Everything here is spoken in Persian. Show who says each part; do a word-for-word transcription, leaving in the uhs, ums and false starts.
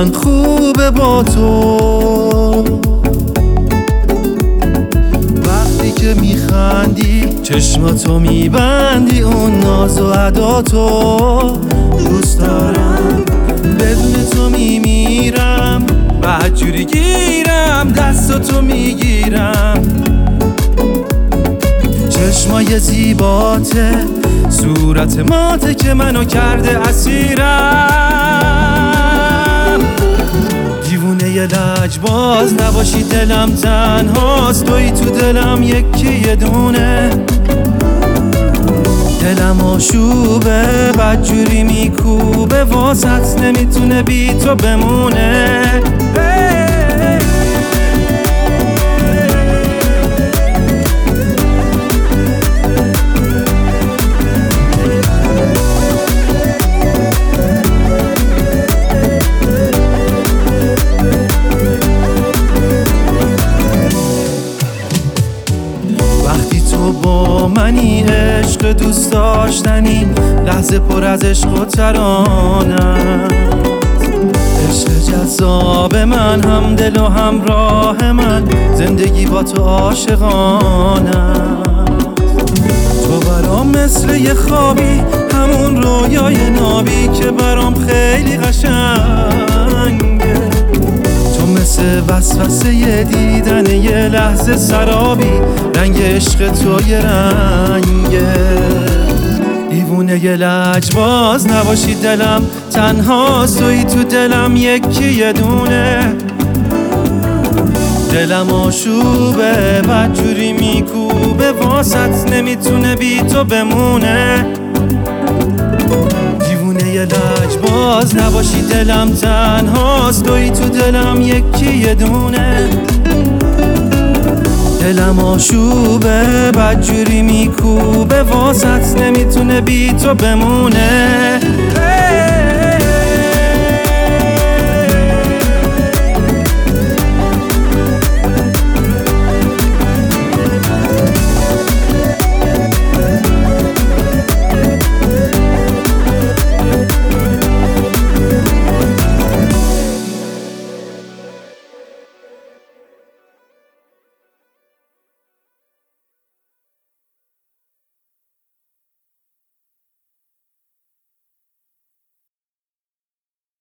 Speaker 1: من خوبه با تو. وقتی که میخندی چشماتو میبندی، اون ناز و عداتو دوست دارم. بدون تو میمیرم، بعد جوری گیرم دستاتو میگیرم. چشمای زیباته، صورت ماته که منو کرده اسیرم. دیوونه ی لجباز نباشی دلم تنهاست، توی تو دلم یکی یه دونه. دلم آشوبه بدجوری میکوبه، واسط نمیتونه بی تو بمونه. با منی عشق دوست داشتنی، لحظه پر از عشق و ترانه. عشق جذاب من، هم دل و هم راه من، زندگی با تو عاشقانه. تو برام مثل یه خوابی، همون رویای نابی که برام خیلی قشنگه. تو مثل وسوسه یه دیدن یه لحظه سرابی، رنگ عشق تو یه رنگه. دیوونه یه لجباز نباشی دلم تنهاست، توی تو دلم یکی یه دونه. دلم آشوبه بدجوری میکوبه، واسط نمیتونه بی تو بمونه. دیوونه یه لجباز نباشی دلم تنهاست، توی تو دلم یکی یه دونه. دلم آشوبه بدجوری میکوبه، واسط نمیتونه بی تو بمونه.